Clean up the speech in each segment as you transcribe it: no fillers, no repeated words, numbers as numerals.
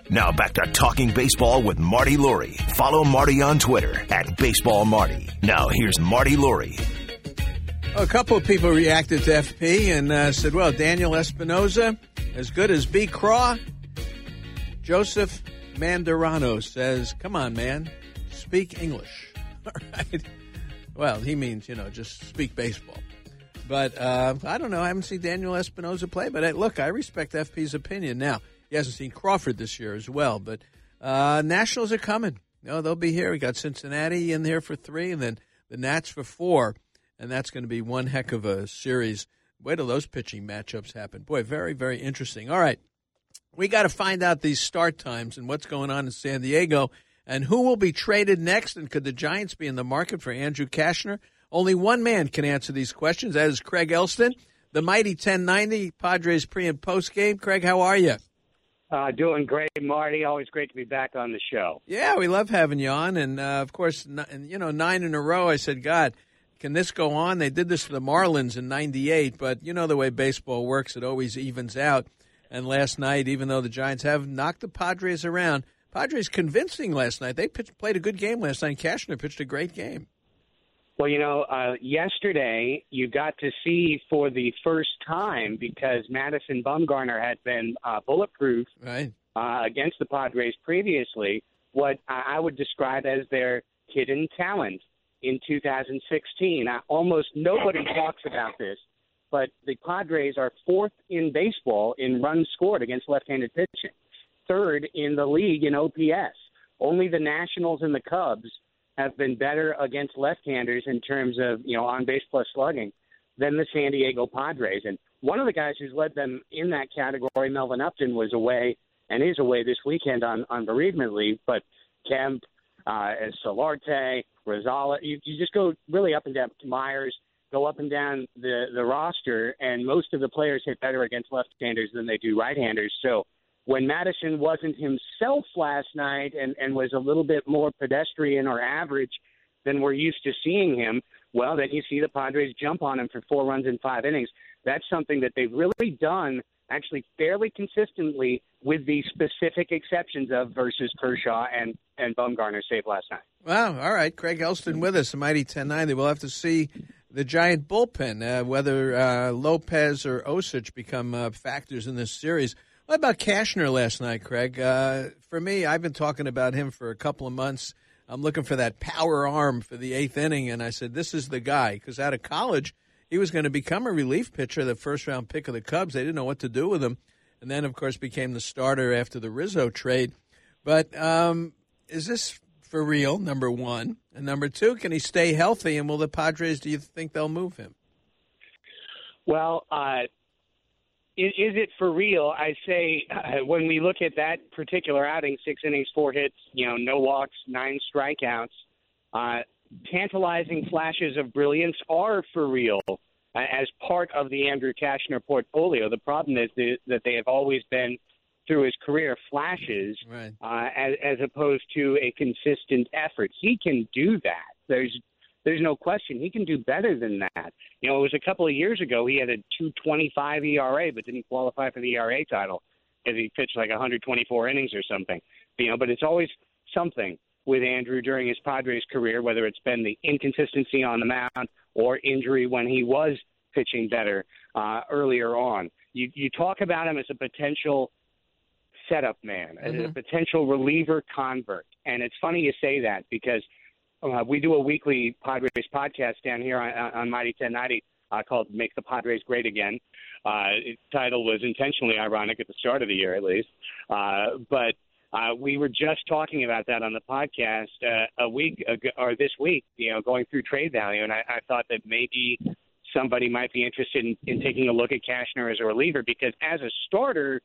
Now back to Talking Baseball with Marty Laurie. Follow Marty on Twitter @BaseballMarty. Now here's Marty Laurie. A couple of people reacted to FP and said, well, Daniel Espinosa, as good as B. Craw. Joseph Mandarano says, come on, man, speak English. All right. Well, he means, just speak baseball. But I don't know. I haven't seen Daniel Espinosa play. But, look, I respect FP's opinion. Now, he hasn't seen Crawford this year as well. But Nationals are coming. They'll be here. We got Cincinnati in there for 3 and then the Nats for 4. And that's going to be one heck of a series. Wait till those pitching matchups happen. Boy, very, very interesting. All right. We got to find out these start times and what's going on in San Diego and who will be traded next. And could the Giants be in the market for Andrew Cashner? Only one man can answer these questions. That is Craig Elston, the mighty 1090 Padres pre- and post-game. Craig, how are you? Doing great, Marty. Always great to be back on the show. Yeah, we love having you on. And, of course, 9 in a row, I said, God, can this go on? They did this to the Marlins in 98, but you know the way baseball works. It always evens out. And last night, even though the Giants have knocked the Padres around, Padres convincing last night. They played a good game last night. Cashner pitched a great game. Well, yesterday you got to see for the first time, because Madison Bumgarner had been bulletproof right. Against the Padres previously, what I would describe as their hidden talent in 2016. Almost nobody talks about this, but the Padres are 4th in baseball in runs scored against left-handed pitching, 3rd in the league in OPS. Only the Nationals and the Cubs have been better against left-handers in terms of, on-base plus slugging than the San Diego Padres. And one of the guys who's led them in that category, Melvin Upton, was away and is away this weekend on bereavement leave. But Kemp, Solarte, Rosales, you just go really up and down. Myers, go up and down the roster, and most of the players hit better against left-handers than they do right-handers. So when Madison wasn't himself last night and was a little bit more pedestrian or average than we're used to seeing him, well, then you see the Padres jump on him for 4 runs in 5 innings. That's something that they've really done actually fairly consistently, with the specific exceptions of versus Kershaw and Bumgarner save last night. Wow. All right. Craig Elston with us, the mighty 1090. We'll have to see the Giant bullpen, whether Lopez or Osich become factors in this series. What about Cashner last night, Craig? For me, I've been talking about him for a couple of months. I'm looking for that power arm for the 8th inning, and I said, this is the guy, because out of college, he was going to become a relief pitcher, the first-round pick of the Cubs. They didn't know what to do with him, and then, of course, became the starter after the Rizzo trade. But is this for real, number one? And number two, can he stay healthy, and will the Padres, do you think they'll move him? Well, is it for real? I say when we look at that particular outing, 6 innings, 4 hits, no walks, 9 strikeouts, tantalizing flashes of brilliance are for real as part of the Andrew Cashner portfolio. The problem is that they have always been, through his career, flashes, right, as opposed to a consistent effort. He can do that. There's no question. He can do better than that. It was a couple of years ago he had a 2.25 ERA, but didn't qualify for the ERA title because he pitched like 124 innings or something. But it's always something with Andrew during his Padres career, whether it's been the inconsistency on the mound or injury when he was pitching better earlier on. You talk about him as a potential setup man, as a potential reliever convert. And it's funny you say that because we do a weekly Padres podcast down here on Mighty 1090 called Make the Padres Great Again. Its title was intentionally ironic at the start of the year, at least. But we were just talking about that on the podcast a week ago, or this week, going through trade value. And I thought that maybe somebody might be interested in taking a look at Cashner as a reliever, because as a starter,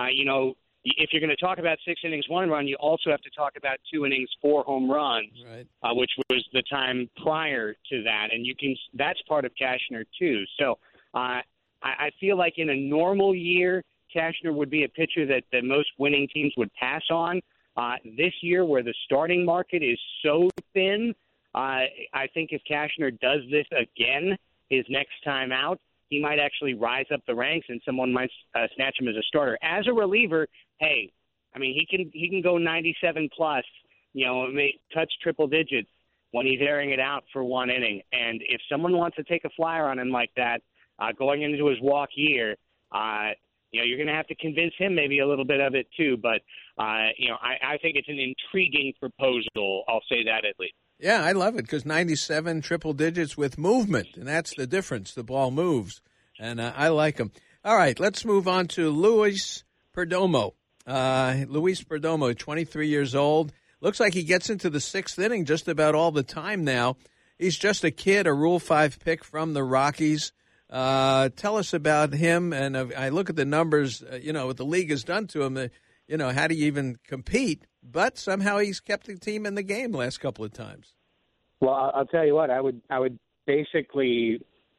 if you're going to talk about 6 innings, 1 run, you also have to talk about 2 innings, 4 home runs, right, which was the time prior to that. And that's part of Cashner too. So I feel like in a normal year, Cashner would be a pitcher that most winning teams would pass on. This year, where the starting market is so thin, I think if Cashner does this again his next time out, he might actually rise up the ranks and someone might snatch him as a starter. As a reliever, hey, I mean, he can go 97 plus, touch triple digits when he's airing it out for one inning. And if someone wants to take a flyer on him like that, going into his walk year, you're going to have to convince him maybe a little bit of it too. But, I think it's an intriguing proposal. I'll say that at least. Yeah, I love it because 97 triple digits with movement, and that's the difference. The ball moves, and I like him. All right, let's move on to Luis Perdomo. Luis Perdomo, 23 years old. Looks like he gets into the sixth inning just about all the time now. He's just a kid, a Rule 5 pick from the Rockies. Tell us about him. And I look at the numbers, what the league has done to him. How do you even compete? But somehow he's kept the team in the game the last couple of times. Well, I'll tell you what. I would basically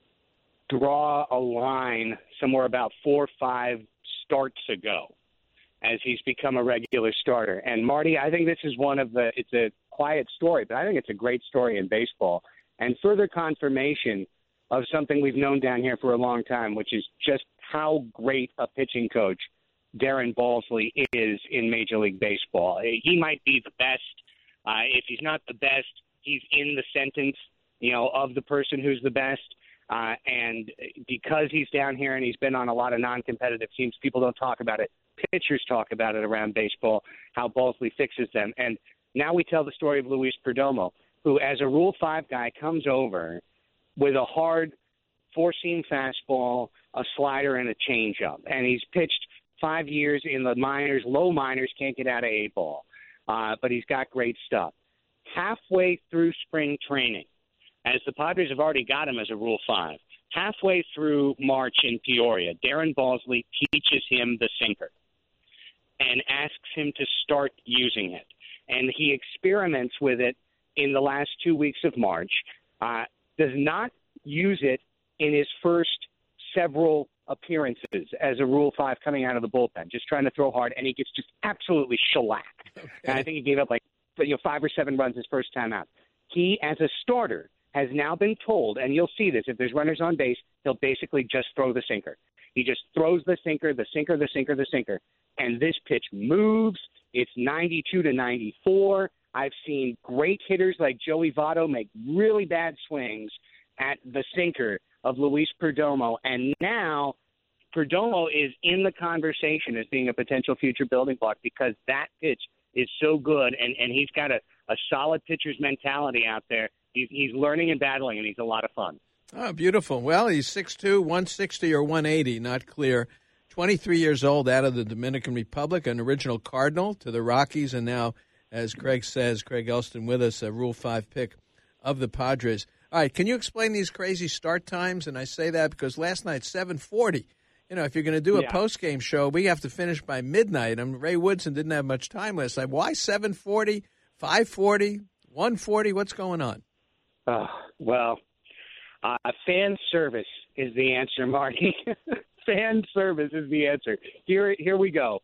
draw a line somewhere about 4 or 5 starts ago as he's become a regular starter. And, Marty, I think this is it's a quiet story, but I think it's a great story in baseball. And further confirmation of something we've known down here for a long time, which is just how great a pitching coach Darren Balsley is in Major League Baseball. He might be the best. If he's not the best, he's in the sentence, of the person who's the best. And because he's down here and he's been on a lot of non-competitive teams, people don't talk about it. Pitchers talk about it around baseball, how Balsley fixes them. And now we tell the story of Luis Perdomo, who, as a Rule 5 guy, comes over with a hard four-seam fastball, a slider, and a changeup. And he's pitched 5 years in the minors, low minors, can't get out of A-ball. But he's got great stuff. Halfway through spring training, as the Padres have already got him as a Rule 5, halfway through March in Peoria, Darren Balsley teaches him the sinker and asks him to start using it. And he experiments with it in the last 2 weeks of March, does not use it in his first several appearances as a Rule 5 coming out of the bullpen, just trying to throw hard, and he gets just absolutely shellacked. Okay. And I think he gave up 5 or 7 runs his first time out. He, as a starter, has now been told, and you'll see this, if there's runners on base, he'll basically just throw the sinker. He just throws the sinker, the sinker, the sinker, the sinker. And this pitch moves. It's 92 to 94. I've seen great hitters like Joey Votto make really bad swings at the sinker of Luis Perdomo. And now Perdomo is in the conversation as being a potential future building block because that pitch is so good, and he's got a solid pitcher's mentality out there. He's learning and battling, and he's a lot of fun. Oh, beautiful. Well, he's 6'2", 160 or 180, not clear. 23 years old, out of the Dominican Republic, an original Cardinal to the Rockies, and now, as Craig says, Craig Elston with us, a Rule 5 pick of the Padres. All right, can you explain these crazy start times? And I say that because last night, 7:40. If you're going to do a post-game show, we have to finish by midnight. Ray Woodson didn't have much time last night. Why 7:40, 5:40, 1:40? What's going on? Fan service is the answer, Marty. Fan service is the answer. Here we go.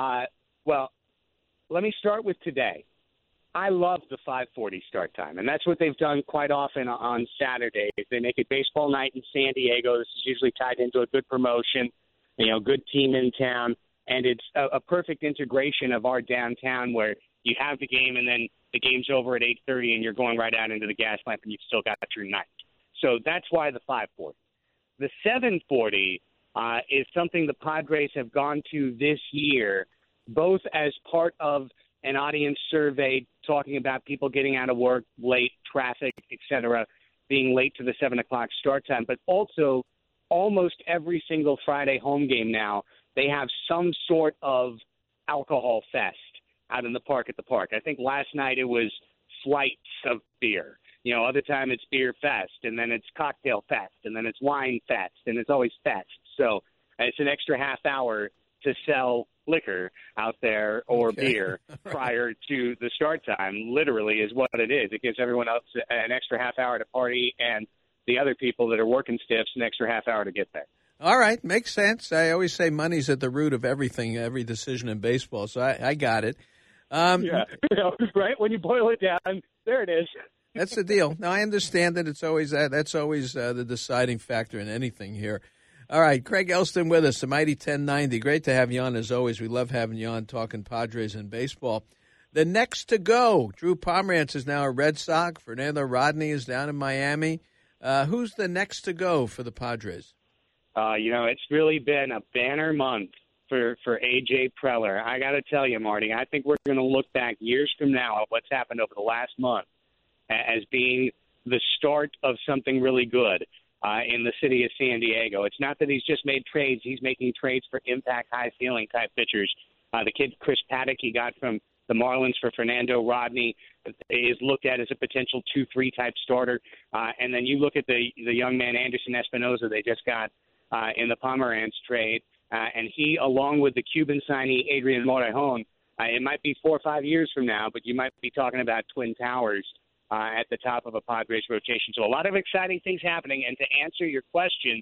Let me start with today. I love the 5:40 start time, and that's what they've done quite often on Saturdays. They make it baseball night in San Diego. This is usually tied into a good promotion, good team in town, and it's a perfect integration of our downtown where you have the game and then the game's over at 8:30 and you're going right out into the gas lamp and you've still got your night. So that's why the 5:40. The 7:40 is something the Padres have gone to this year, both as part of an audience survey talking about people getting out of work late, traffic, etc., being late to the 7 o'clock start time, but also almost every single Friday home game now, they have some sort of alcohol fest out in the park at the park. I think last night it was flights of beer. Other time it's beer fest, and then it's cocktail fest, and then it's wine fest, and it's always fest. So it's an extra half hour to sell liquor out there or beer prior to the start time, literally is what it is. It gives everyone else an extra half hour to party and the other people that are working stiffs an extra half hour to get there. All right. Makes sense. I always say money's at the root of everything, every decision in baseball, so I got it. Right? When you boil it down, there it is. That's the deal. Now, I understand that it's always that's always the deciding factor in anything here. All right, Craig Elston with us, the Mighty 1090. Great to have you on, as always. We love having you on talking Padres and baseball. The next to go, Drew Pomerantz is now a Red Sox. Fernando Rodney is down in Miami. Who's the next to go for the Padres? It's really been a banner month for A.J. Preller. I got to tell you, Marty, I think we're going to look back years from now at what's happened over the last month as being the start of something really good in the city of San Diego. It's not that he's just made trades. He's making trades for impact, high-ceiling type pitchers. The kid Chris Paddock he got from the Marlins for Fernando Rodney is looked at as a potential 2-3 type starter. And then you look at the young man Anderson Espinoza they just got in the Pomerantz trade. And he, along with the Cuban signee Adrian Morejon, it might be 4 or 5 years from now, but you might be talking about Twin Towers at the top of a Padres rotation. So a lot of exciting things happening. And to answer your question,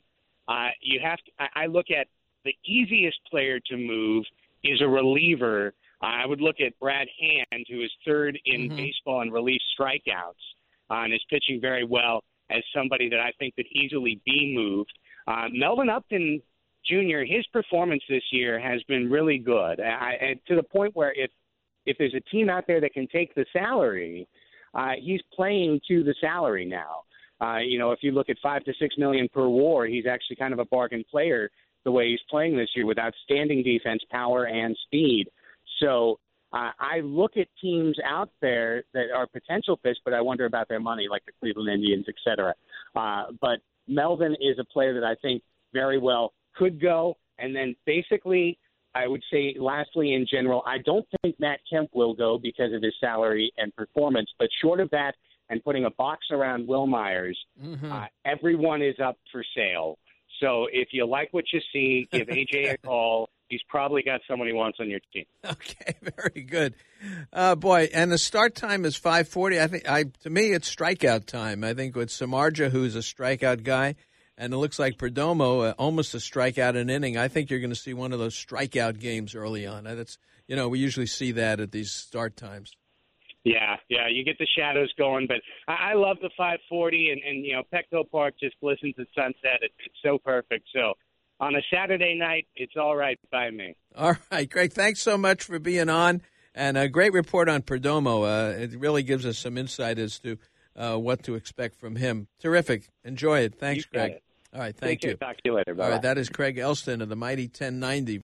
I look at the easiest player to move is a reliever. I would look at Brad Hand, who is third in baseball in relief strikeouts and is pitching very well, as somebody that I think could easily be moved. Melvin Upton Jr., his performance this year has been really good, and to the point where if there's a team out there that can take the salary, he's playing to the salary now. If you look at $5 to $6 million per WAR, he's actually kind of a bargain player the way he's playing this year with outstanding defense, power, and speed. So I look at teams out there that are potential fits, but I wonder about their money, like the Cleveland Indians, et cetera. But Melvin is a player that I think very well could go. And then basically, I would say lastly in general, I don't think Matt Kemp will go because of his salary and performance. But short of that and putting a box around Will Myers, everyone is up for sale. So if you like what you see, give AJ a call. He's probably got someone he wants on your team. Okay, very good. Boy, and the start time is 5:40. To me, it's strikeout time. I think with Samardzija, who's a strikeout guy, and it looks like Perdomo, almost a strikeout an inning. I think you're going to see one of those strikeout games early on. That's we usually see that at these start times. Yeah, you get the shadows going, but I love the 5:40, and Petco Park just glistens at sunset. It's so perfect. So on a Saturday night, it's all right by me. All right, Greg, thanks so much for being on, and a great report on Perdomo. It really gives us some insight as to what to expect from him. Terrific. Enjoy it. Thanks, Greg. All right, thank you. Talk to you later. Bye-bye. All right, that is Craig Elston of the Mighty 1090.